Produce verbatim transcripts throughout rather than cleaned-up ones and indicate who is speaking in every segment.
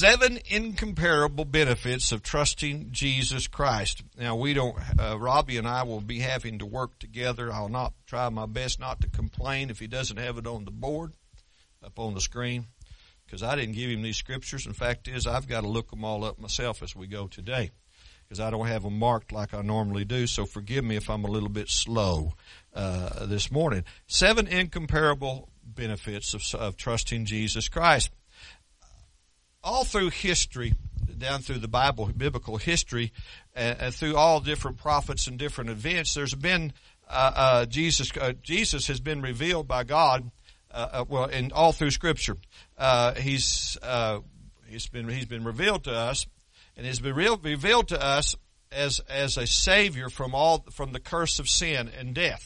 Speaker 1: Seven incomparable benefits of trusting Jesus Christ. Now, we don't, uh, Robbie and I will be having to work together. I'll not try my best not to complain if he doesn't have it on the board, up on the screen, because I didn't give him these scriptures. And the fact is, I've got to look them all up myself as we go today, because I don't have them marked like I normally do. So forgive me if I'm a little bit slow uh, this morning. Seven incomparable benefits of, of trusting Jesus Christ. All through history, down through the Bible, biblical history, and uh, through all different prophets and different events, there's been uh, uh, Jesus. Uh, Jesus has been revealed by God. Uh, uh, well, in all through Scripture, uh, he's uh, he's been he's been revealed to us, and he's been real, revealed to us as as a Savior from all from the curse of sin and death.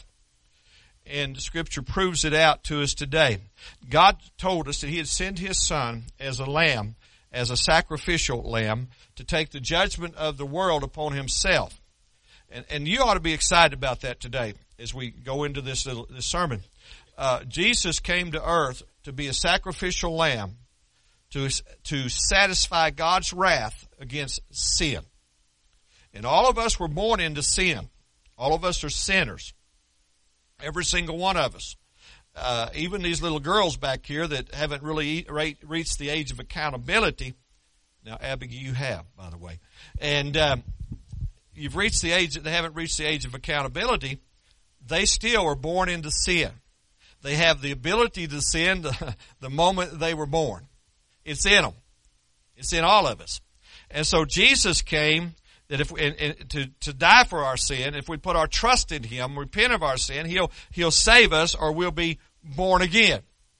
Speaker 1: And Scripture proves it out to us today. God told us that He had sent His Son as a lamb, as a sacrificial lamb, to take the judgment of the world upon Himself. And, and you ought to be excited about that today as we go into this, little, this sermon. Uh, Jesus came to earth to be a sacrificial lamb to, to satisfy God's wrath against sin. And all of us were born into sin. All of us are sinners. Every single one of us. Uh, even these little girls back here that haven't really reached the age of accountability. Now, Abigail, you have, by the way. And um, you've reached the age that they haven't reached the age of accountability. They still are born into sin. They have the ability to sin the, the moment they were born. It's in them. It's in all of us. And so Jesus came that if and, and to to die for our sin, if we put our trust in Him, repent of our sin, He'll He'll save us, or we'll be born again.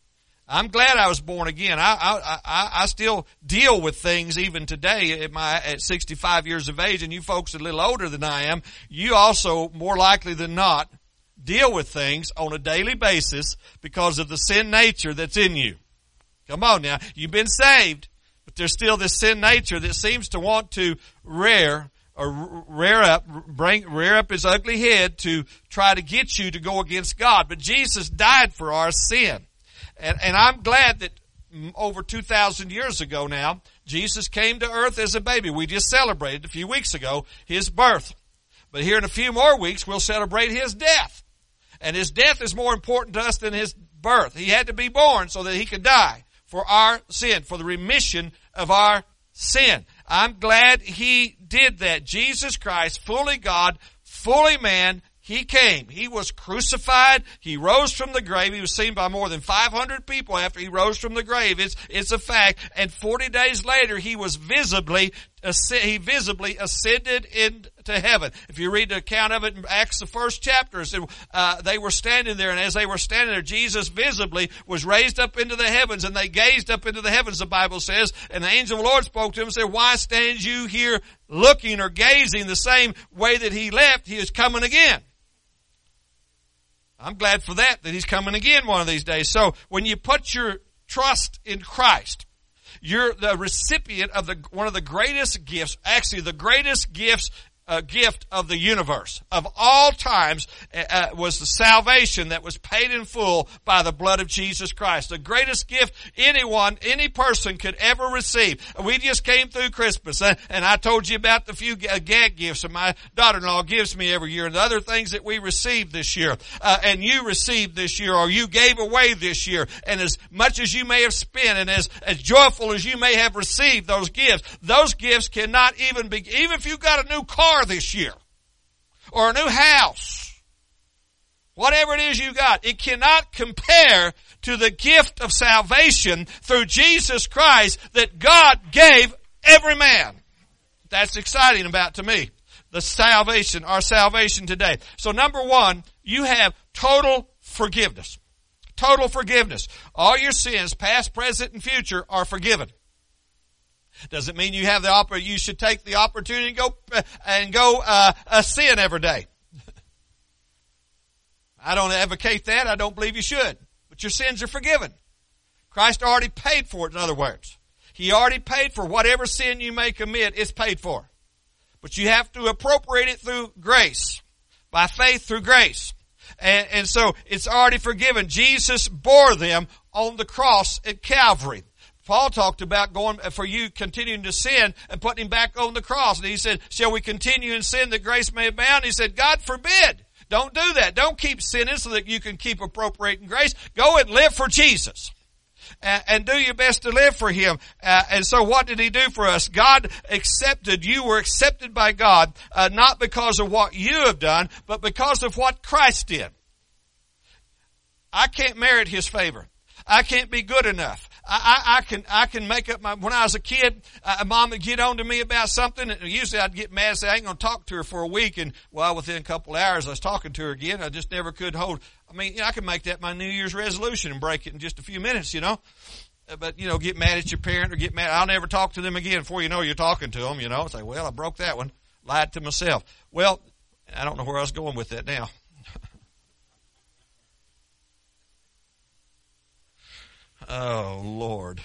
Speaker 1: I'm glad I was born again. I I I, I still deal with things even today at my at sixty-five years of age, and you folks a little older than I am, you also more likely than not deal with things on a daily basis because of the sin nature that's in you. Come on now, you've been saved, but there's still this sin nature that seems to want to rear or rear up, bring, rear up his ugly head to try to get you to go against God. But Jesus died for our sin. And, and I'm glad that over two thousand years ago now, Jesus came to earth as a baby. We just celebrated a few weeks ago His birth. But here in a few more weeks, we'll celebrate His death. And His death is more important to us than His birth. He had to be born so that He could die for our sin, for the remission of our sin. I'm glad He did that. Jesus Christ, fully God, fully man, He came. He was crucified. He rose from the grave. He was seen by more than five hundred people after He rose from the grave. It's, it's a fact. And forty days later, He was visibly, He visibly ascended into heaven. If you read the account of it in Acts, the first chapter, it said, uh, they were standing there, and as they were standing there, Jesus visibly was raised up into the heavens, and they gazed up into the heavens, the Bible says, and the angel of the Lord spoke to him and said, why stand you here looking or gazing the same way that He left? He is coming again. I'm glad for that, that He's coming again one of these days. So when you put your trust in Christ, you're the recipient of the one of the greatest gifts, actually the greatest gifts, uh, gift of the universe of all times uh, was the salvation that was paid in full by the blood of Jesus Christ. The greatest gift anyone, any person could ever receive. We just came through Christmas, uh, and I told you about the few gag gifts that my daughter-in-law gives me every year and the other things that we received this year, uh, and you received this year, or you gave away this year. And as much as you may have spent and as, as joyful as you may have received those gifts, those gifts cannot even be, even if you got a new car this year, or a new house, whatever it is you got, it cannot compare to the gift of salvation through Jesus Christ that God gave every man. That's exciting about to me. The salvation, our salvation today. So number one, you have total forgiveness. Total forgiveness. All your sins, past, present, and future, are forgiven. Doesn't mean you have the oppor- you should take the opportunity and go uh, and go uh, uh, sin every day. I don't advocate that. I don't believe you should. But your sins are forgiven. Christ already paid for it, in other words. He already paid for whatever sin you may commit, it's paid for. But you have to appropriate it through grace. By faith through grace. And, and so it's already forgiven. Jesus bore them on the cross at Calvary. Paul talked about going for you continuing to sin and putting him back on the cross. And he said, shall we continue in sin that grace may abound? He said, God forbid. Don't do that. Don't keep sinning so that you can keep appropriating grace. Go and live for Jesus. And, and do your best to live for Him. Uh, and so what did He do for us? God accepted, you were accepted by God, uh, not because of what you have done, but because of what Christ did. I can't merit His favor. I can't be good enough. I, I, I can, I can make up my, when I was a kid, uh, mom would get on to me about something, and usually I'd get mad and say, I ain't gonna talk to her for a week, and well, within a couple of hours I was talking to her again. I just never could hold, I mean, you know, I can make that my New Year's resolution and break it in just a few minutes, you know. But, you know, get mad at your parent or get mad, I'll never talk to them again before you know you're talking to them, you know. Say, well, I broke that one, lied to myself. Well, I don't know where I was going with that now. Oh, Lord.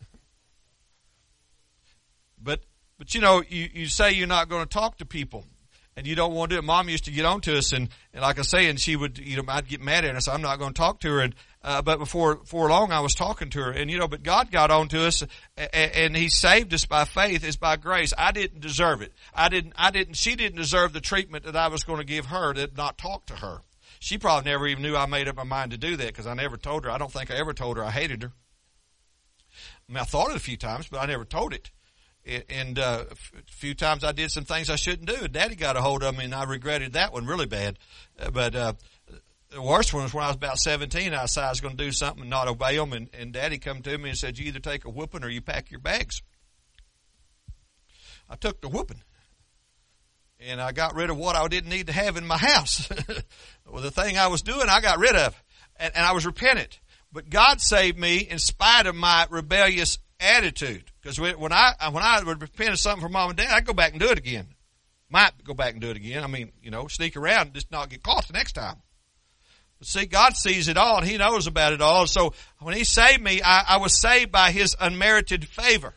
Speaker 1: But, but you know, you, you say you're not going to talk to people and you don't want to do it. Mom used to get on to us and, and like I say, and she would, you know, I'd get mad at her. So I'm not going to talk to her. And, uh, but before, before long I was talking to her and, you know, but God got on to us and, and He saved us by faith. It's by grace. I didn't deserve it. I didn't, I didn't, she didn't deserve the treatment that I was going to give her to not talk to her. She probably never even knew I made up my mind to do that because I never told her. I don't think I ever told her I hated her. I mean, I thought it a few times, but I never told it. And uh, a few times I did some things I shouldn't do, and Daddy got a hold of me, and I regretted that one really bad. Uh, but uh, the worst one was when I was about seventeen. I decided I was going to do something and not obey them, and, and Daddy come to me and said, you either take a whooping or you pack your bags. I took the whooping. And I got rid of what I didn't need to have in my house. Well, the thing I was doing, I got rid of. And, and I was repentant. But God saved me in spite of my rebellious attitude. Because when I when I would repent of something for Mom and Dad, I'd go back and do it again. Might go back and do it again. I mean, you know, sneak around and just not get caught the next time. But see, God sees it all and He knows about it all. So when He saved me, I, I was saved by His unmerited favor.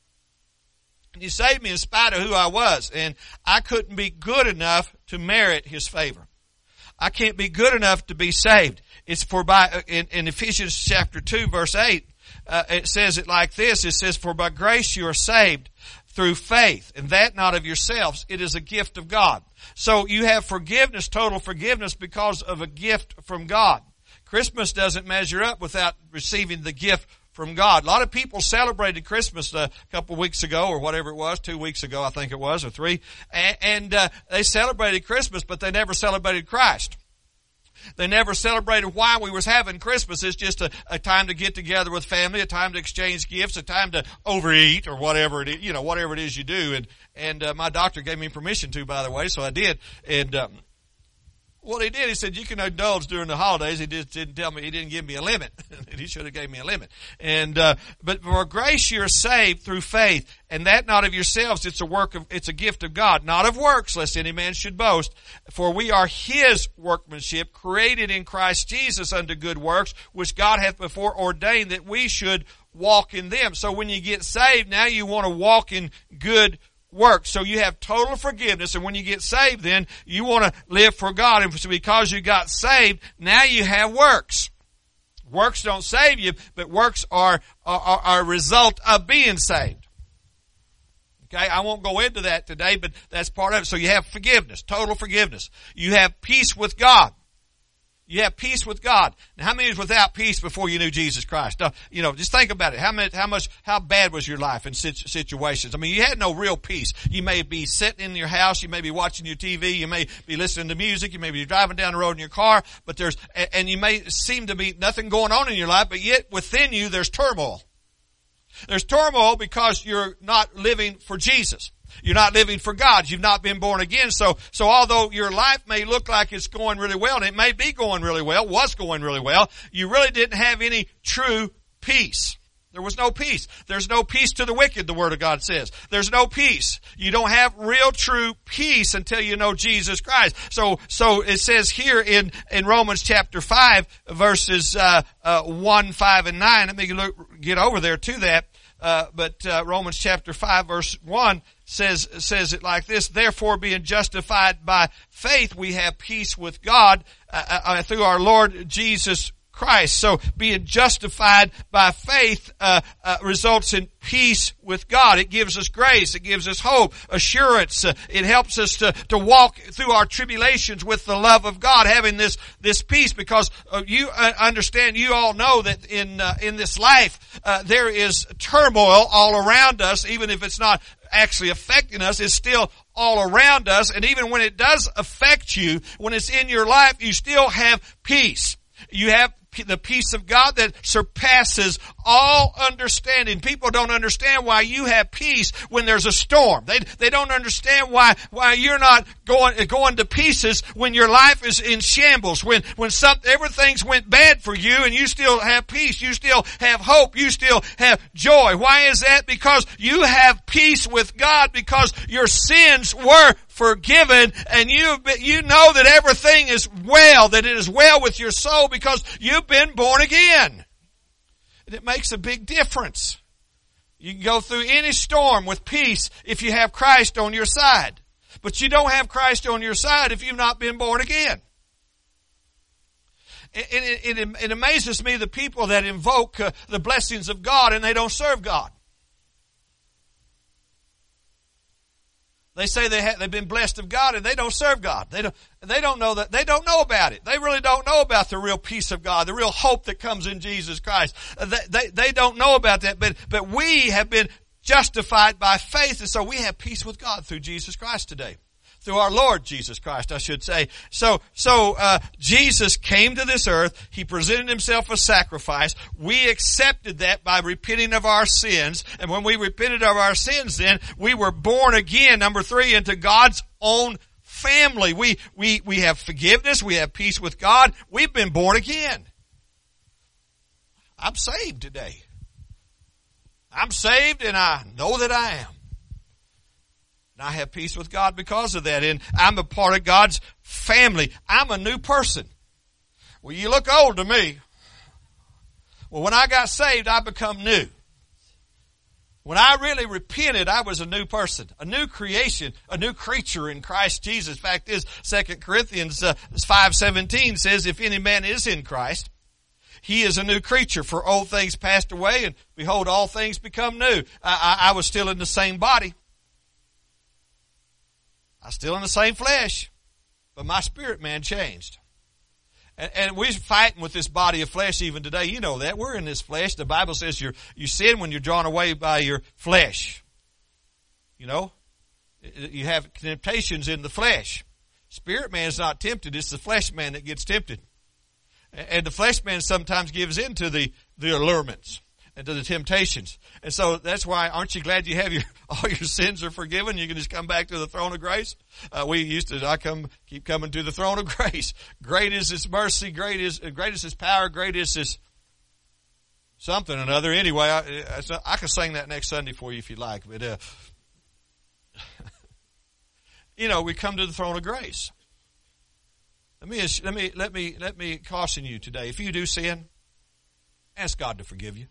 Speaker 1: He saved me in spite of who I was, and I couldn't be good enough to merit His favor. I can't be good enough to be saved. It's for by, in, in Ephesians chapter two, verse eight, uh, it says it like this. It says, for by grace you are saved through faith, and that not of yourselves. It is a gift of God. So you have forgiveness, total forgiveness, because of a gift from God. Christmas doesn't measure up without receiving the gift from God. A lot of people celebrated Christmas a couple of weeks ago, or whatever it was, two weeks ago, I think it was, or three, and, and uh, they celebrated Christmas, but they never celebrated Christ. They never celebrated why we was having Christmas. It's just a, a time to get together with family, a time to exchange gifts, a time to overeat, or whatever it is, you know, whatever it is you do. And and uh, my doctor gave me permission to, by the way, so I did. And um, what he did, he said, you can indulge during the holidays. He just didn't tell me, he didn't give me a limit. He should have gave me a limit. And, uh, but for grace you're saved through faith, and that not of yourselves. It's a work of, it's a gift of God, not of works, lest any man should boast. For we are His workmanship, created in Christ Jesus unto good works, which God hath before ordained that we should walk in them. So when you get saved, now you want to walk in good work. So you have total forgiveness, and when you get saved, then you want to live for God. And because you got saved, now you have works. Works don't save you, but works are, are, are a result of being saved. Okay, I won't go into that today, but that's part of it. So you have forgiveness, total forgiveness. You have peace with God. You have peace with God. Now, how many is without peace before you knew Jesus Christ? Uh, you know, just think about it. How many, how much, how bad was your life in situations? I mean, you had no real peace. You may be sitting in your house. You may be watching your T V. You may be listening to music. You may be driving down the road in your car. But there's, and you may seem to be nothing going on in your life, but yet within you there's turmoil. There's turmoil because you're not living for Jesus. You're not living for God. You've not been born again. So, so although your life may look like it's going really well, and it may be going really well, was going really well, you really didn't have any true peace. There was no peace. There's no peace to the wicked, the Word of God says. There's no peace. You don't have real true peace until you know Jesus Christ. So, so it says here in, in Romans chapter five, verses, uh, uh, one, five, and nine. Let me look, get over there to that. Uh, but, uh, Romans chapter five, verse one says, says it like this: therefore, being justified by faith, we have peace with God, uh, uh, through our Lord Jesus Christ. So being justified by faith uh, uh, results in peace with God. It gives us grace. It gives us hope, assurance. Uh, it helps us to, to walk through our tribulations with the love of God, having this, this peace, because uh, you uh, understand, you all know that in, uh, in this life, uh, there is turmoil all around us. Even if it's not actually affecting us, it's still all around us. And even when it does affect you, when it's in your life, you still have peace. You have the peace of God that surpasses all understanding. People don't understand why you have peace when there's a storm. They they don't understand why why you're not going going to pieces when your life is in shambles. When when some everything's went bad for you and you still have peace, you still have hope, you still have joy. Why is that? Because you have peace with God, because your sins were forgiven, and you you know that everything is well, that it is well with your soul, because you've been born again. And it makes a big difference. You can go through any storm with peace if you have Christ on your side. But you don't have Christ on your side if you've not been born again. And it, it, it amazes me the people that invoke uh, the blessings of God and they don't serve God. They say they have, they've been blessed of God and they don't serve God. They don't, they don't know that, they don't know about it. They really don't know about the real peace of God, the real hope that comes in Jesus Christ. They, they, they don't know about that, but, but we have been justified by faith, and so we have peace with God through Jesus Christ today. Through our Lord Jesus Christ, I should say. So, so, uh, Jesus came to this earth. He presented himself a sacrifice. We accepted that by repenting of our sins. And when we repented of our sins, then we were born again, number three, into God's own family. We, we, we have forgiveness. We have peace with God. We've been born again. I'm saved today. I'm saved and I know that I am. And I have peace with God because of that. And I'm a part of God's family. I'm a new person. Well, you look old to me. Well, when I got saved, I become new. When I really repented, I was a new person, a new creation, a new creature in Christ Jesus. Fact is, Second Corinthians five seventeen says, if any man is in Christ, he is a new creature, for old things passed away, and behold, all things become new. I, I, I was still in the same body. I'm still in the same flesh, but my spirit man changed. And, and we're fighting with this body of flesh even today. You know that. We're in this flesh. The Bible says you're, you sin when you're drawn away by your flesh. You know, you have temptations in the flesh. Spirit man is not tempted. It's the flesh man that gets tempted. And the flesh man sometimes gives in to the, the allurements and to the temptations. And so that's why, aren't you glad you have your, all your sins are forgiven? You can just come back to the throne of grace. Uh, we used to, I come, keep coming to the throne of grace. Great is his mercy, great is, great is his power, great is his something or another. Anyway, I, I, I can sing that next Sunday for you if you like, but, uh, you know, we come to the throne of grace. Let me, let me, let me, let me caution you today. If you do sin, ask God to forgive you.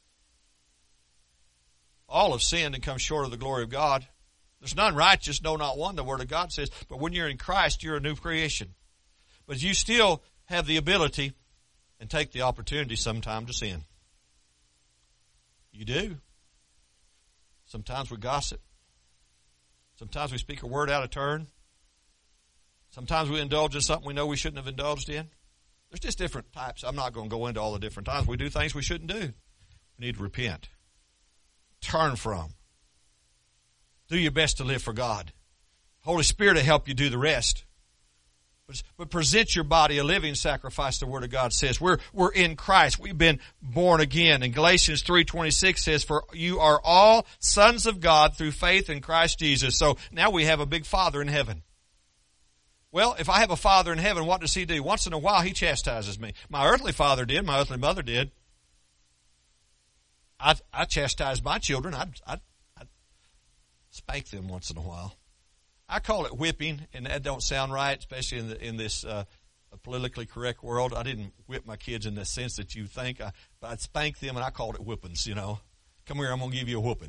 Speaker 1: All have sinned and come short of the glory of God. There's none righteous, no, not one, the Word of God says. But when you're in Christ, you're a new creation. But you still have the ability and take the opportunity sometime to sin. You do. Sometimes we gossip. Sometimes we speak a word out of turn. Sometimes we indulge in something we know we shouldn't have indulged in. There's just different types. I'm not going to go into all the different times we do things we shouldn't do. We need to repent. Turn from. Do your best to live for God. Holy Spirit will help you do the rest. But, but present your body a living sacrifice, the Word of God says. We're, we're in Christ. We've been born again. And Galatians three twenty-six says, for you are all sons of God through faith in Christ Jesus. So now we have a big Father in heaven. Well, if I have a Father in heaven, what does He do? Once in a while, He chastises me. My earthly father did. My earthly mother did. I I chastise my children. I I I spank them once in a while. I call it whipping, and that don't sound right, especially in the, in this uh, politically correct world. I didn't whip my kids in the sense that you think, I, but I'd spank them, and I called it whippings. You know, come here, I'm gonna give you a whooping.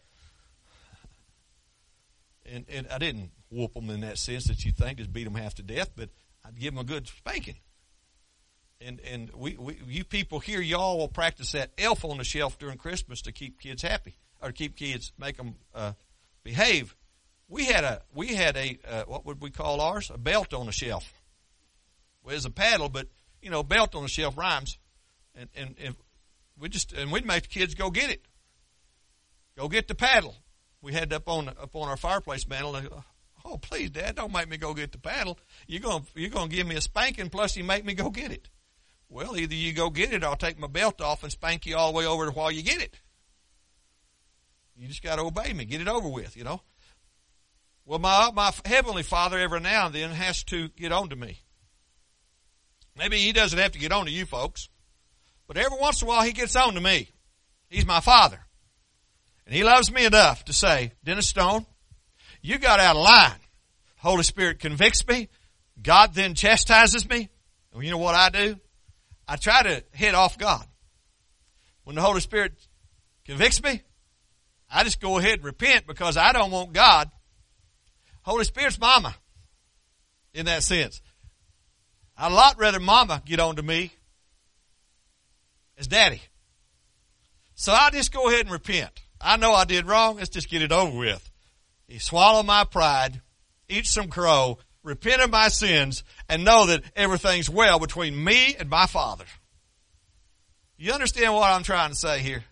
Speaker 1: And and I didn't whoop them in that sense that you think, just beat them half to death, but I'd give them a good spanking. And and we, we you people here, y'all will practice that elf on the shelf during Christmas to keep kids happy or to keep kids, make them uh, behave. We had a we had a uh, what would we call ours? A belt on the shelf. Well, it's a paddle, but you know, belt on the shelf rhymes. And and, and we just and we'd make the kids go get it. Go get the paddle. We had it up on up on our fireplace mantle. Oh, please, Dad, don't make me go get the paddle. You're gonna you're gonna give me a spanking, plus you make me go get it. Well, either you go get it, or I'll take my belt off and spank you all the way over to while you get it. You just got to obey me, get it over with, you know. Well, my my heavenly Father every now and then has to get on to me. Maybe he doesn't have to get on to you folks, but every once in a while he gets on to me. He's my Father, and he loves me enough to say, Dennis Stone, you got out of line. Holy Spirit convicts me. God then chastises me. And you know what I do? I try to head off God. When the Holy Spirit convicts me, I just go ahead and repent because I don't want God. Holy Spirit's mama in that sense. I'd a lot rather mama get on to me as daddy. So I just go ahead and repent. I know I did wrong. Let's just get it over with. You swallow my pride, eat some crow, repent of my sins, and know that everything's well between me and my Father. You understand what I'm trying to say here?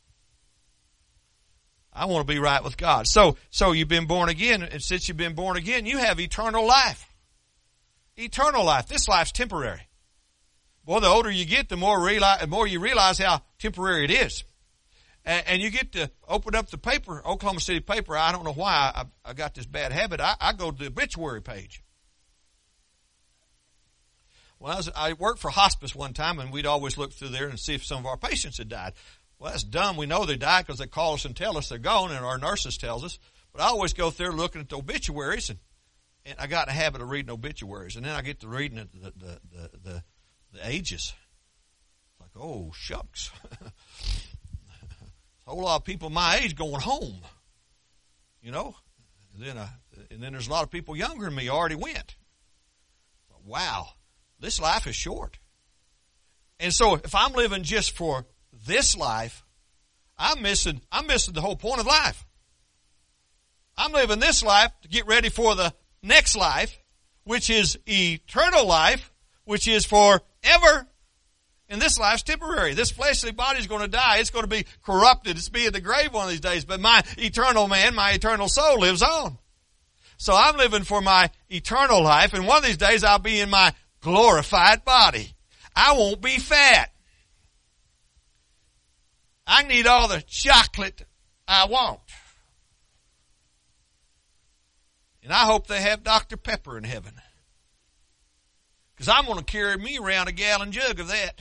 Speaker 1: I want to be right with God. So, so you've been born again, and since you've been born again, you have eternal life. Eternal life. This life's temporary. Boy, the older you get, the more realize, the more you realize how temporary it is. And, and you get to open up the paper, Oklahoma City paper. I don't know why I, I got this bad habit. I, I go to the obituary page. When I was, I worked for hospice one time, and we'd always look through there and see if some of our patients had died. Well, that's dumb. We know they died because they call us and tell us they're gone, and our nurses tells us. But I always go through looking at the obituaries, and, and I got in the habit of reading obituaries. And then I get to reading the, the, the, the, the, the ages. It's like, oh, shucks. A whole lot of people my age going home, you know. And then, uh, and then there's a lot of people younger than me already went. Wow, this life is short. And so if I'm living just for this life, I'm missing, I'm missing the whole point of life. I'm living this life to get ready for the next life, which is eternal life, which is forever. And this life's temporary. This fleshly body's going to die. It's going to be corrupted. It's be in the grave one of these days. But my eternal man, my eternal soul lives on. So I'm living for my eternal life. And one of these days I'll be in my glorified body. I won't be fat. I can eat all the chocolate I want. And I hope they have Doctor Pepper in heaven. Because I'm going to carry me around a gallon jug of that.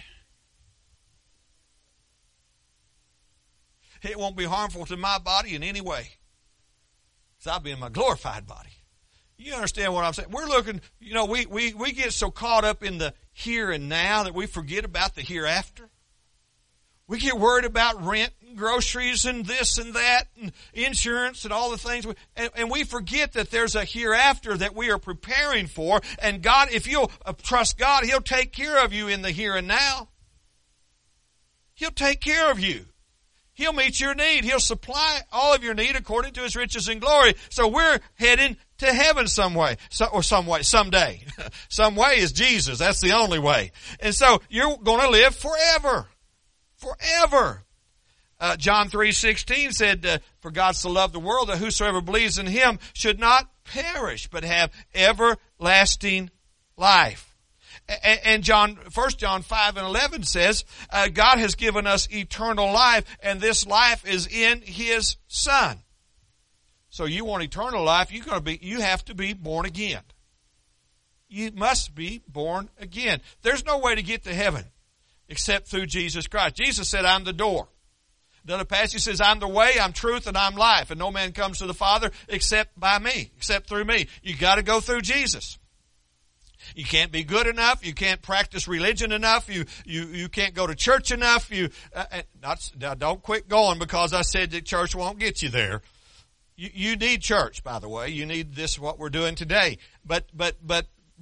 Speaker 1: It won't be harmful to my body in any way. Because I'll be in my glorified body. You understand what I'm saying? We're looking, you know, we, we, we get so caught up in the here and now that we forget about the hereafter. We get worried about rent and groceries and this and that and insurance and all the things. And, and we forget that there's a hereafter that we are preparing for. And God, if you'll trust God, He'll take care of you in the here and now. He'll take care of you. He'll meet your need. He'll supply all of your need according to His riches and glory. So we're heading to heaven some way, so, or some way, someday. Some way is Jesus. That's the only way. And so you're going to live forever. Forever. Uh, John three sixteen said, uh, for God so loved the world that whosoever believes in Him should not perish, but have everlasting life. And John, First John five and eleven says, uh, God has given us eternal life, and this life is in His Son. So you want eternal life, you're going to be, you have to be born again. You must be born again. There's no way to get to heaven except through Jesus Christ. Jesus said, I'm the door. Another passage says, I'm the way, I'm truth, and I'm life, and no man comes to the Father except by me, except through me. You got to go through Jesus. You can't be good enough. You can't practice religion enough. You you you can't go to church enough. You uh, not now. Don't quit going because I said that church won't get you there. You you need church, by the way. You need this what we're doing today. But but but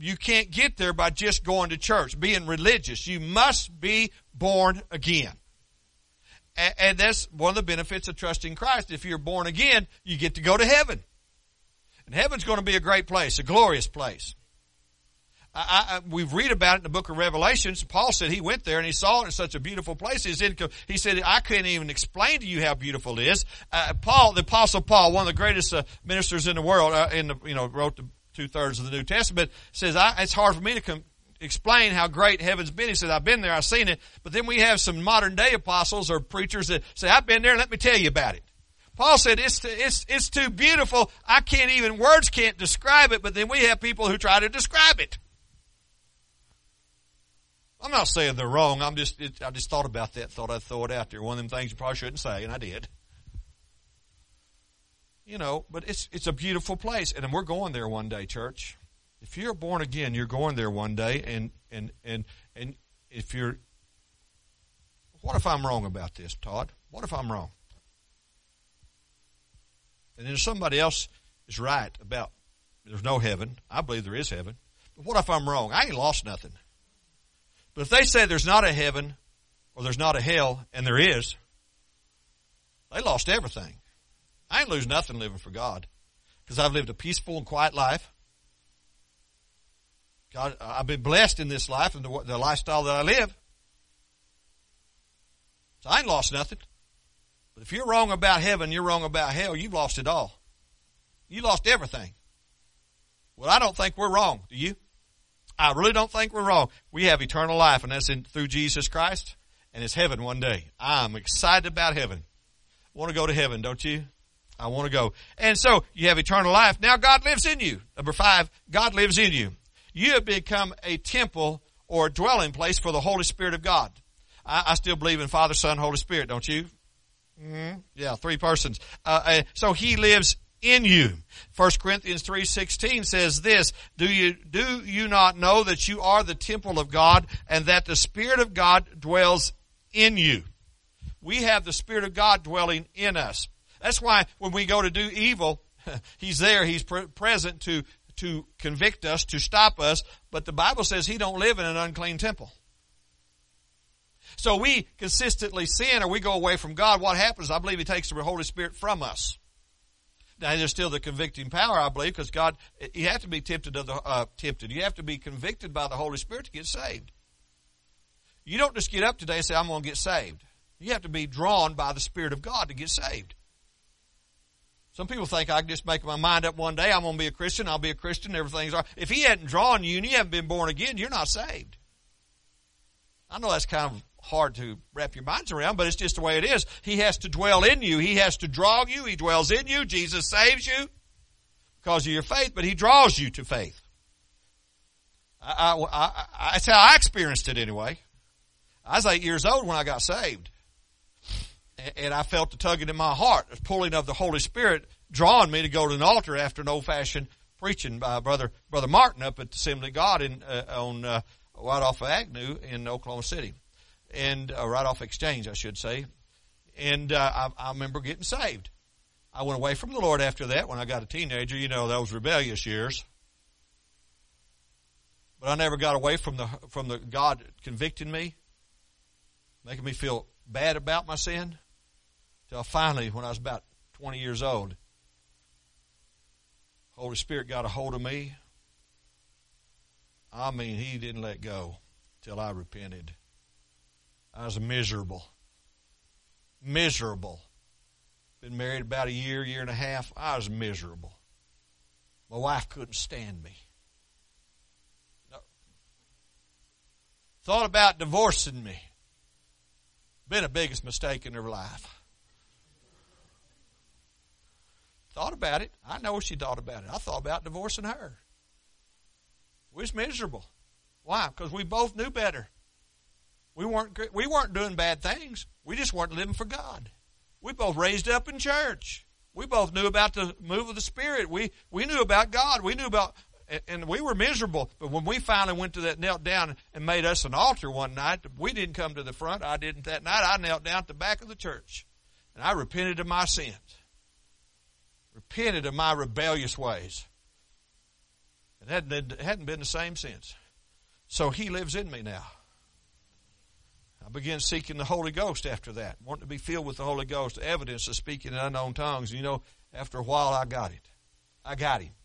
Speaker 1: you can't get there by just going to church, being religious. You must be born again. And, and that's one of the benefits of trusting Christ. If you're born again, you get to go to heaven. And heaven's going to be a great place, a glorious place. I, I, we read about it in the book of Revelations. Paul said he went there and he saw it in such a beautiful place. He said, he said I couldn't even explain to you how beautiful it is. Uh, Paul, the Apostle Paul, one of the greatest uh, ministers in the world, uh, in the, you know, wrote the two thirds of the New Testament, says I, it's hard for me to com- explain how great heaven's been. He said I've been there, I've seen it. But then we have some modern day apostles or preachers that say I've been there. Let me tell you about it. Paul said it's it's it's too beautiful. I can't even words can't describe it. But then we have people who try to describe it. I'm not saying they're wrong. I'm just, it, I just thought about that, thought I'd throw it out there. One of them things you probably shouldn't say, and I did. You know, but it's, it's a beautiful place, and we're going there one day, church. If you're born again, you're going there one day, and, and, and, and if you're, what if I'm wrong about this, Todd? What if I'm wrong? And then somebody else is right about there's no heaven. I believe there is heaven. But what if I'm wrong? I ain't lost nothing. But if they say there's not a heaven or there's not a hell, and there is, they lost everything. I ain't lose nothing living for God because I've lived a peaceful and quiet life. God, I've been blessed in this life and the, the lifestyle that I live. So I ain't lost nothing. But if you're wrong about heaven, you're wrong about hell, you've lost it all. You lost everything. Well, I don't think we're wrong. Do you? I really don't think we're wrong. We have eternal life, and that's in, through Jesus Christ, and it's heaven one day. I'm excited about heaven. I want to go to heaven, don't you? I want to go. And so you have eternal life. Now God lives in you. Number five, God lives in you. You have become a temple or a dwelling place for the Holy Spirit of God. I, I still believe in Father, Son, Holy Spirit, don't you? Mm-hmm. Yeah, three persons. Uh, uh, so He lives in you. First Corinthians three sixteen says this, do you, do you not know that you are the temple of God and that the Spirit of God dwells in you? We have the Spirit of God dwelling in us. That's why when we go to do evil, He's there, He's pre- present to, to convict us, to stop us, but the Bible says He don't live in an unclean temple. So we consistently sin or we go away from God. What happens? I believe He takes the Holy Spirit from us. Now, there's still the convicting power, I believe, because God, you have to be tempted of the, uh, tempted. You have to be convicted by the Holy Spirit to get saved. You don't just get up today and say, I'm going to get saved. You have to be drawn by the Spirit of God to get saved. Some people think I can just make my mind up one day, I'm going to be a Christian, I'll be a Christian, everything's all right. If He hadn't drawn you and you haven't been born again, you're not saved. I know that's kind of hard to wrap your minds around, but it's just the way it is. He has to dwell in you. He has to draw you. He dwells in you. Jesus saves you because of your faith, but He draws you to faith. I, I, I, I, that's how I experienced it anyway. I was eight years old when I got saved. And, and I felt the tugging in my heart, the pulling of the Holy Spirit, drawing me to go to an altar after an old-fashioned preaching by Brother Brother Martin up at the Assembly of God in, uh, on uh, right off of Agnew in Oklahoma City. And uh, right off Exchange, I should say. And uh, I, I remember getting saved. I went away from the Lord after that when I got a teenager. You know, those rebellious years. But I never got away from the from the God convicting me, making me feel bad about my sin, till finally, when I was about twenty years old, Holy Spirit got a hold of me. I mean, He didn't let go till I repented. I was miserable. Miserable. Been married about a year, year and a half. I was miserable. My wife couldn't stand me. No. Thought about divorcing me. Been the biggest mistake in her life. Thought about it. I know she thought about it. I thought about divorcing her. We was miserable. Why? Because we both knew better. We weren't we weren't doing bad things. We just weren't living for God. We both raised up in church. We both knew about the move of the Spirit. We we knew about God. We knew about, and we were miserable. But when we finally went to that, knelt down and made us an altar one night, we didn't come to the front. I didn't that night. I knelt down at the back of the church, and I repented of my sins. Repented of my rebellious ways. It hadn't been, it hadn't been the same since. So He lives in me now. I began seeking the Holy Ghost after that, wanting to be filled with the Holy Ghost, evidence of speaking in unknown tongues. And you know, after a while, I got it. I got Him.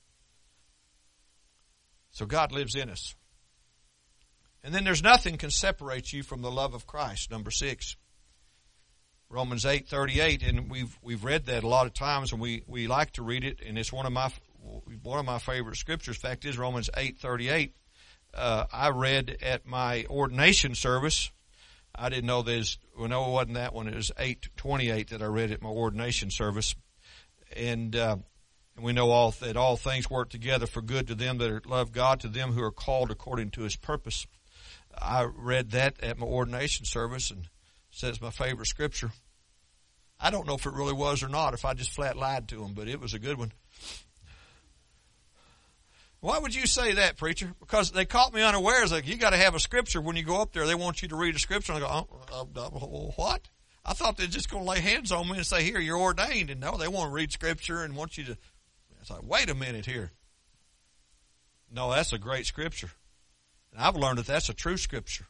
Speaker 1: So God lives in us. And then there's nothing can separate you from the love of Christ. Number six. Romans eight thirty-eight, and we've we've read that a lot of times, and we, we like to read it, and it's one of my one of my favorite scriptures. Fact is, Romans eight thirty-eight. Uh, I read at my ordination service. I didn't know there's well, no, it wasn't that one. It was eight twenty-eight that I read at my ordination service, and uh, and we know all that all things work together for good to them that love God, to them who are called according to His purpose. I read that at my ordination service, and said it's my favorite scripture. I don't know if it really was or not, if I just flat lied to them, but it was a good one. Why would you say that, preacher? Because they caught me unawares. Like, you got to have a scripture when you go up there. They want you to read a scripture. And I go, oh, uh, uh, what? I thought they're just going to lay hands on me and say, here, you're ordained. And no, they want to read scripture and want you to. It's like, wait a minute here. No, that's a great scripture. And I've learned that that's a true scripture.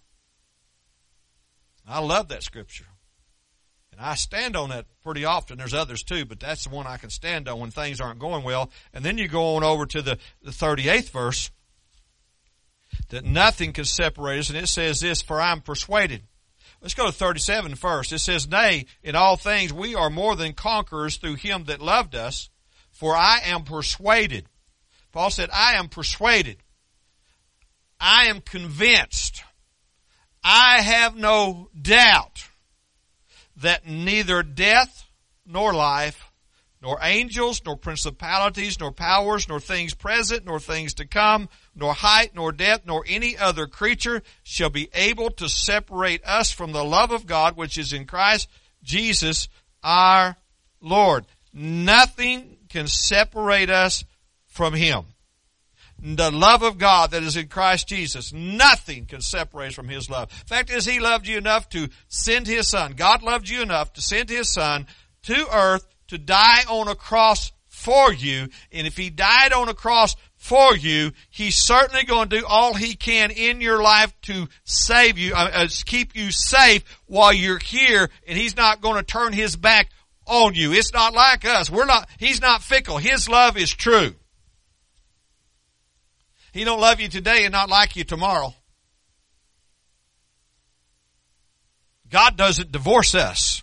Speaker 1: I love that scripture. And I stand on that pretty often. There's others too, but that's the one I can stand on when things aren't going well. And then you go on over to the, the thirty-eighth verse, that nothing can separate us. And it says this, for I am persuaded. Let's go to thirty-seven first. It says, nay, in all things we are more than conquerors through Him that loved us, for I am persuaded. Paul said, I am persuaded. I am convinced. I have no doubt that neither death nor life, nor angels, nor principalities, nor powers, nor things present, nor things to come, nor height, nor depth, nor any other creature shall be able to separate us from the love of God which is in Christ Jesus our Lord. Nothing can separate us from Him. The love of God that is in Christ Jesus, nothing can separate us from His love. The fact is, He loved you enough to send His Son. God loved you enough to send His Son to earth to die on a cross for you. And if He died on a cross for you, He's certainly going to do all He can in your life to save you, uh, keep you safe while you're here. And He's not going to turn His back on you. It's not like us. We're not, He's not fickle. His love is true. He don't love you today and not like you tomorrow. God doesn't divorce us.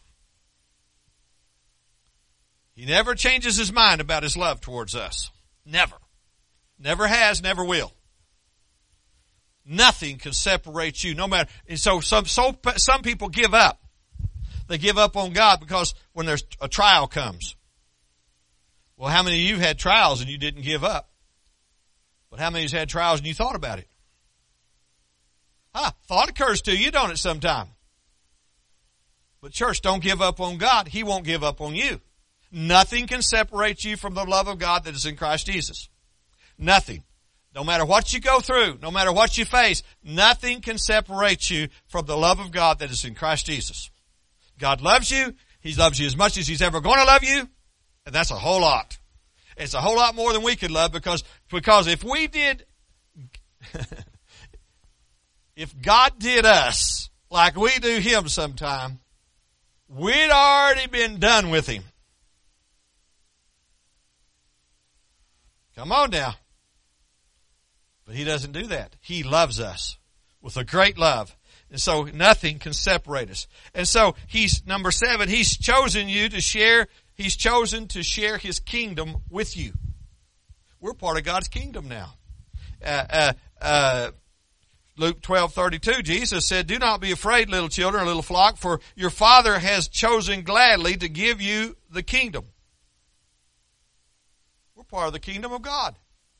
Speaker 1: He never changes His mind about His love towards us. Never. Never has, never will. Nothing can separate you, no matter. And so some, so some people give up. They give up on God because when there's a trial comes. Well, how many of you had trials and you didn't give up? But how many has had trials and you thought about it? Huh, thought occurs to you, don't it, sometime? But church, don't give up on God. He won't give up on you. Nothing can separate you from the love of God that is in Christ Jesus. Nothing. No matter what you go through, no matter what you face, nothing can separate you from the love of God that is in Christ Jesus. God loves you. He loves you as much as He's ever going to love you. And that's a whole lot. It's a whole lot more than we could love because, because if we did, if God did us like we do Him sometime, we'd already been done with Him. Come on now. But He doesn't do that. He loves us with a great love. And so nothing can separate us. And so He's, number seven, He's chosen you to share He's chosen to share His kingdom with you. We're part of God's kingdom now. Uh, uh, uh, Luke twelve thirty-two, Jesus said, do not be afraid, little children, little flock, for your Father has chosen gladly to give you the kingdom. We're part of the kingdom of God.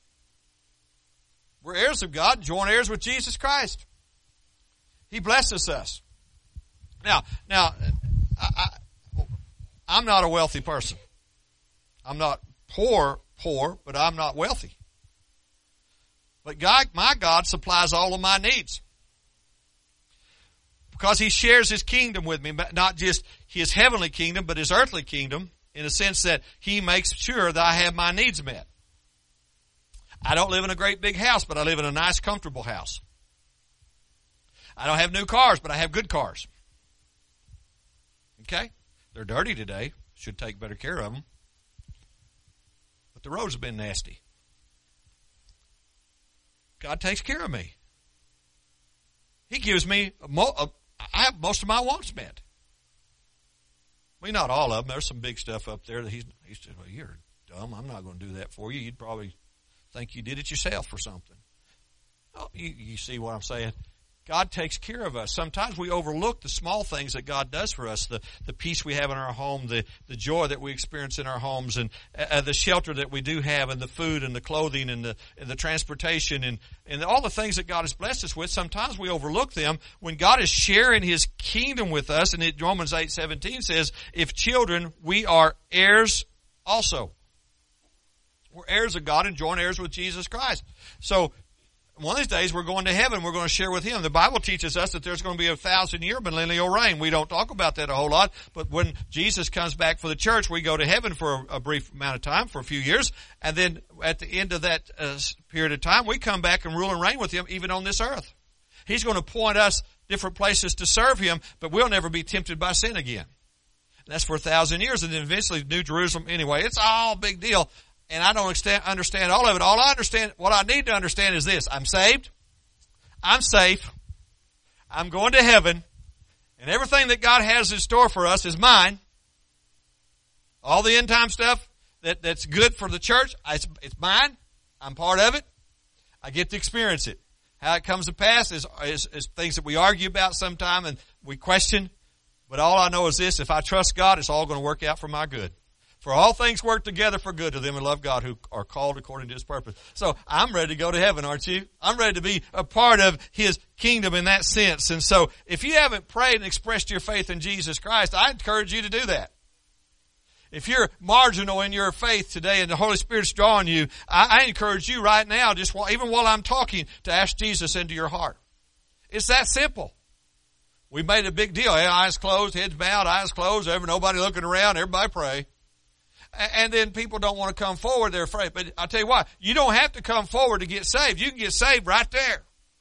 Speaker 1: We're heirs of God, joint heirs with Jesus Christ. He blesses us. Now, now, I, I I'm not a wealthy person. I'm not poor, poor, but I'm not wealthy. But God, my God supplies all of my needs. Because He shares His kingdom with me, but not just His heavenly kingdom, but His earthly kingdom, in a sense that He makes sure that I have my needs met. I don't live in a great big house, but I live in a nice, comfortable house. I don't have new cars, but I have good cars. Okay? They're dirty today. Should take better care of them. But the roads have been nasty. God takes care of me. He gives me, a mo- a, I have most of my wants met. I mean, not all of them. There's some big stuff up there that he's, he said, well, you're dumb. I'm not going to do that for you. You'd probably think you did it yourself or something. Oh, you, you see what I'm saying? God takes care of us. Sometimes we overlook the small things that God does for us, the, the peace we have in our home, the, the joy that we experience in our homes, and uh, the shelter that we do have, and the food and the clothing and the, and the transportation and, and all the things that God has blessed us with. Sometimes we overlook them when God is sharing His kingdom with us. And it, Romans eight seventeen says, if children, we are heirs also. We're heirs of God and joint heirs with Jesus Christ. So, one of these days we're going to heaven. We're going to share with Him. The Bible teaches us that there's going to be a thousand year millennial reign. We don't talk about that a whole lot, but when Jesus comes back for the church, we go to heaven for a brief amount of time, for a few years, and then at the end of that uh, period of time, we come back and rule and reign with Him even on this earth. He's going to point us different places to serve Him, but we'll never be tempted by sin again. And that's for a thousand years, and then eventually New Jerusalem. Anyway, it's all a big deal. And I don't understand all of it. All I understand, what I need to understand is this. I'm saved. I'm safe. I'm going to heaven. And everything that God has in store for us is mine. All the end time stuff that, that's good for the church, it's, it's mine. I'm part of it. I get to experience it. How it comes to pass is, is, is things that we argue about sometime and we question. But all I know is this. If I trust God, it's all going to work out for my good. For all things work together for good to them who love God, who are called according to His purpose. So I'm ready to go to heaven, aren't you? I'm ready to be a part of His kingdom in that sense. And so if you haven't prayed and expressed your faith in Jesus Christ, I encourage you to do that. If you're marginal in your faith today and the Holy Spirit's drawing you, I, I encourage you right now, just while, even while I'm talking, to ask Jesus into your heart. It's that simple. We made a big deal. Hey, eyes closed, heads bowed, eyes closed, nobody looking around, everybody pray. And then people don't want to come forward, they're afraid. But I'll tell you what, you don't have to come forward to get saved. You can get saved right there.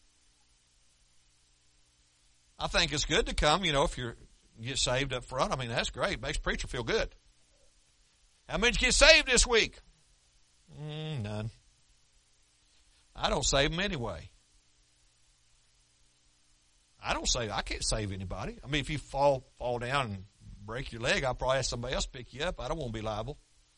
Speaker 1: I think it's good to come, you know, if you get saved up front. I mean, that's great. It makes the preacher feel good. How many get saved this week? Mm, none. I don't save them anyway. I don't save, I can't save anybody. I mean, if you fall, fall down and break your leg, I'll probably ask somebody else to pick you up. I don't want to be liable.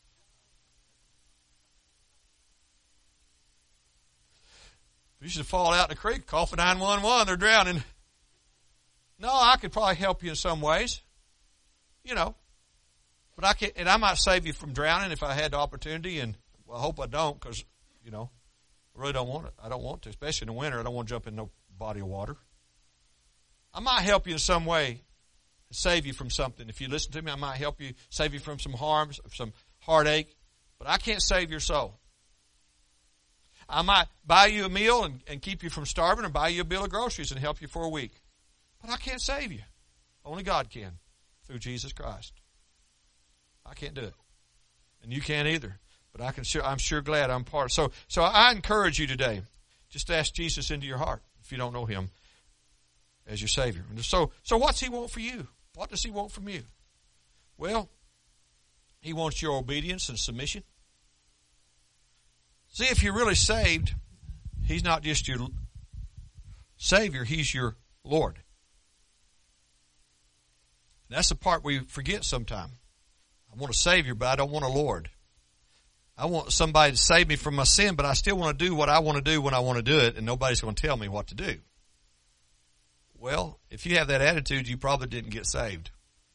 Speaker 1: If you should fall out in the creek, call for nine one one, they're drowning. No, I could probably help you in some ways. You know. But I can't, and I might save you from drowning if I had the opportunity, and well, I hope I don't, because, you know, I really don't want it. I don't want to, especially in the winter. I don't want to jump in no body of water. I might help you in some way. Save you from something. If you listen to me, I might help you save you from some harms, some heartache, but I can't save your soul. I might buy you a meal and, and keep you from starving, or buy you a bill of groceries and help you for a week. But I can't save you. Only God can, through Jesus Christ. I can't do it. And you can't either. But I can sure, I'm sure glad I'm part of it. So, so I encourage you today, just ask Jesus into your heart if you don't know Him as your Savior. So, so what's He want for you? What does He want from you? Well, He wants your obedience and submission. See, if you're really saved, He's not just your Savior, He's your Lord. That's the part we forget sometimes. I want a Savior, but I don't want a Lord. I want somebody to save me from my sin, but I still want to do what I want to do when I want to do it, and nobody's going to tell me what to do. Well, if you have that attitude, you probably didn't get saved.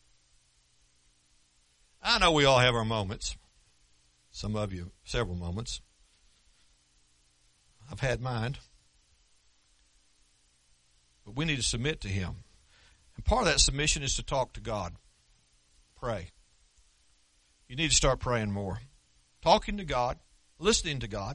Speaker 1: I know we all have our moments. Some of you, several moments. I've had mine. But we need to submit to Him. And part of that submission is to talk to God. Pray. You need to start praying more. Talking to God. Listening to God.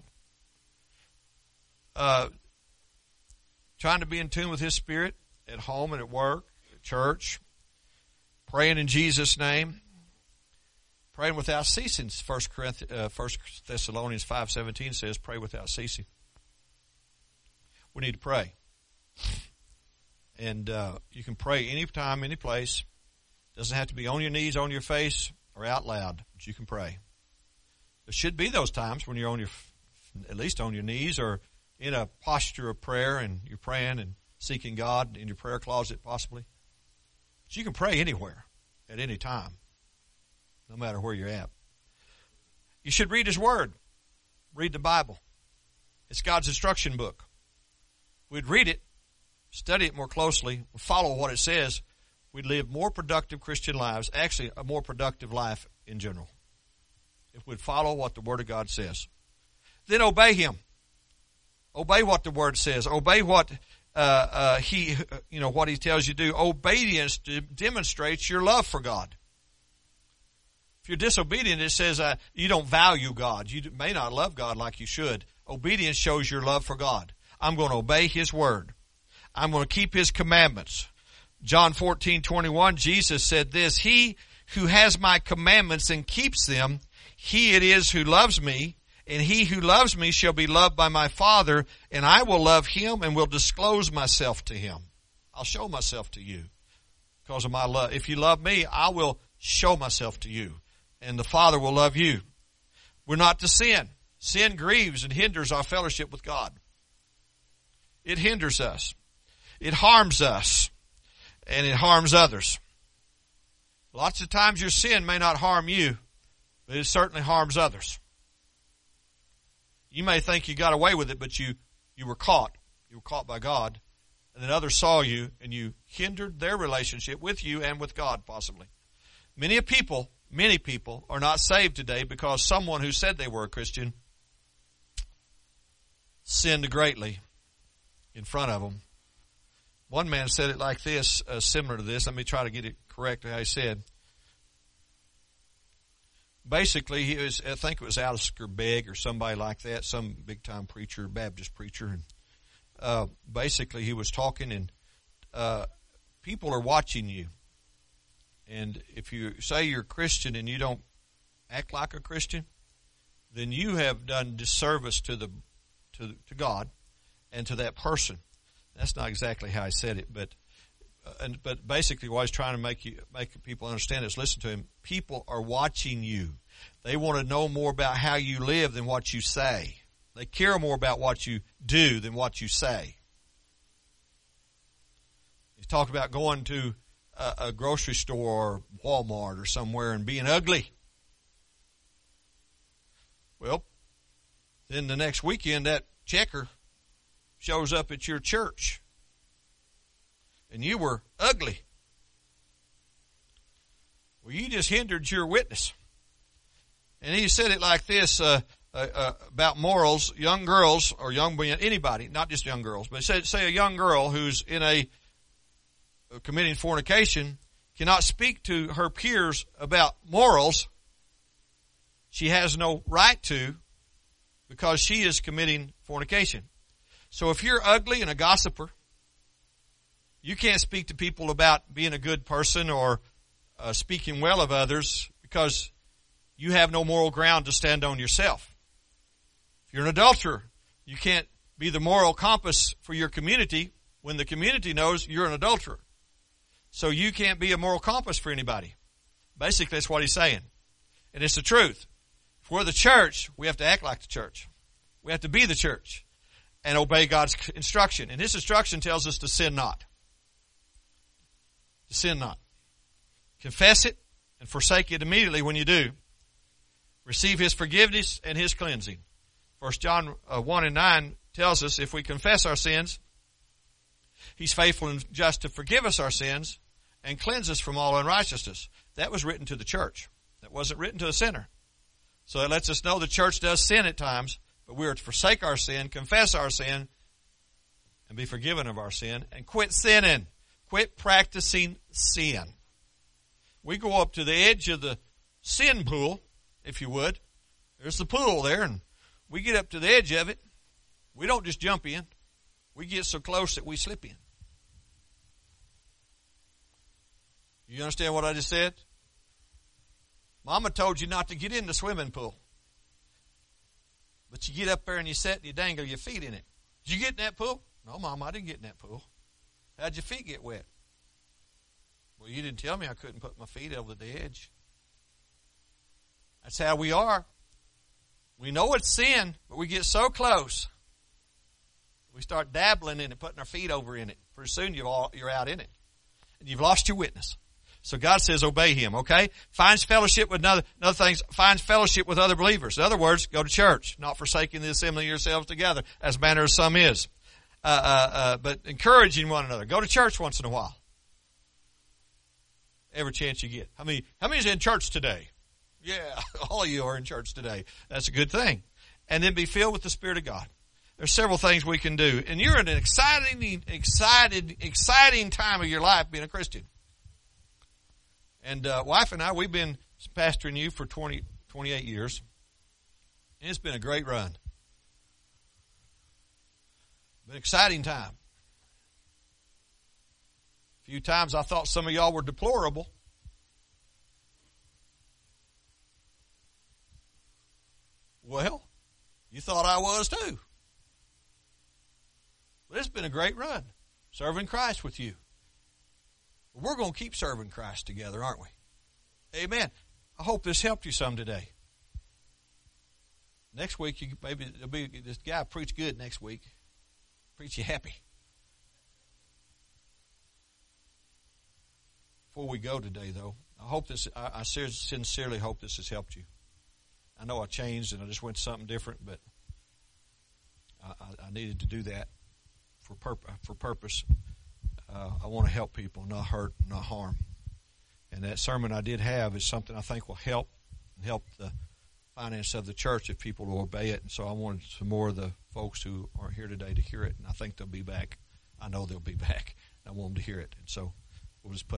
Speaker 1: Uh, trying to be in tune with His Spirit. At home and at work, at church, praying in Jesus' name. Praying without ceasing. First Thessalonians five seventeen says, pray without ceasing. We need to pray. And uh, you can pray anytime, any place. Doesn't have to be on your knees, on your face, or out loud, but you can pray. There should be those times when you're on your, at least on your knees, or in a posture of prayer, and you're praying and seeking God in your prayer closet, possibly. But you can pray anywhere, at any time, no matter where you're at. You should read His Word. Read the Bible. It's God's instruction book. We'd read it, study it more closely, follow what it says, we'd live more productive Christian lives, actually a more productive life in general, if we'd follow what the Word of God says. Then obey Him. Obey what the Word says. Obey what uh, uh, He, you know, what He tells you to do. Obedience demonstrates your love for God. If you're disobedient, it says uh, you don't value God. You may not love God like you should. Obedience shows your love for God. I'm going to obey His Word. I'm going to keep His commandments. John fourteen twenty-one, Jesus said this, He who has my commandments and keeps them, he it is who loves me, and he who loves me shall be loved by my Father, and I will love him and will disclose myself to him. I'll show myself to you because of my love. If you love me, I will show myself to you, and the Father will love you. We're not to sin. Sin grieves and hinders our fellowship with God. It hinders us. It harms us. And it harms others. Lots of times your sin may not harm you, but it certainly harms others. You may think you got away with it, but you, you were caught. You were caught by God. And then others saw you, and you hindered their relationship with you and with God, possibly. Many people, many people are not saved today because someone who said they were a Christian sinned greatly in front of them. One man said it like this, uh, similar to this. Let me try to get it correct how he said. Basically, he was, I think it was Alistair Begg or somebody like that, some big-time preacher, Baptist preacher. And uh, basically, he was talking, and uh, people are watching you. And if you say you're a Christian and you don't act like a Christian, then you have done disservice to the to to God and to that person. That's not exactly how I said it, but uh, and, but basically what he's trying to make you make people understand is, listen to him. People are watching you. They want to know more about how you live than what you say. They care more about what you do than what you say. He's talking about going to a, a grocery store or Walmart or somewhere and being ugly. Well, then the next weekend that checker shows up at your church, and you were ugly. Well, you just hindered your witness. And he said it like this uh, uh, uh, about morals. Young girls, or young men, anybody, not just young girls, but say, say a young girl who's in a uh, committing fornication cannot speak to her peers about morals. She has no right to, because she is committing fornication. So if you're ugly and a gossiper, you can't speak to people about being a good person or uh, speaking well of others because you have no moral ground to stand on yourself. If you're an adulterer, you can't be the moral compass for your community when the community knows you're an adulterer. So you can't be a moral compass for anybody. Basically, that's what he's saying. And it's the truth. If we're the church, we have to act like the church. We have to be the church and obey God's instruction. And His instruction tells us to sin not. To sin not. Confess it and forsake it immediately when you do. Receive His forgiveness and His cleansing. First John one and nine tells us if we confess our sins, He's faithful and just to forgive us our sins and cleanse us from all unrighteousness. That was written to the church. That wasn't written to a sinner. So it lets us know the church does sin at times, but we are to forsake our sin, confess our sin, and be forgiven of our sin, and quit sinning. Quit practicing sin. We go up to the edge of the sin pool, if you would. There's the pool there, and we get up to the edge of it. We don't just jump in. We get so close that we slip in. You understand what I just said? Mama told you not to get in the swimming pool. But you get up there and you sit and you dangle your feet in it. Did you get in that pool? No, Mom, I didn't get in that pool. How'd your feet get wet? Well, you didn't tell me I couldn't put my feet over the edge. That's how we are. We know it's sin, but we get so close. We start dabbling in it, putting our feet over in it. Pretty soon you're, all, you're out in it. And you've lost your witness. So God says obey Him, okay? Finds fellowship with another, another things, finds fellowship with other believers. In other words, go to church, not forsaking the assembling yourselves together, as manner as some is. Uh, uh, uh, but encouraging one another. Go to church once in a while. Every chance you get. How many, how many is in church today? Yeah, all of you are in church today. That's a good thing. And then be filled with the Spirit of God. There's several things we can do. And you're in an exciting, excited, exciting time of your life being a Christian. And uh, wife and I, we've been pastoring you for twenty, twenty-eight years. And it's been a great run. An exciting time. A few times I thought some of y'all were deplorable. Well, you thought I was too. But it's been a great run, serving Christ with you. We're going to keep serving Christ together, aren't we? Amen. I hope this helped you some today. Next week, you maybe it'll be this guy preach good next week. Preach you happy. Before we go today, though, I hope this. I, I sincerely hope this has helped you. I know I changed and I just went to something different, but I, I, I needed to do that for purpose. For purpose. Uh, I want to help people, not hurt, not harm. And that sermon I did have is something I think will help help the finance of the church if people will obey it. And so I wanted some more of the folks who are here today to hear it, and I think they'll be back. I know they'll be back. I want them to hear it, and so we'll just put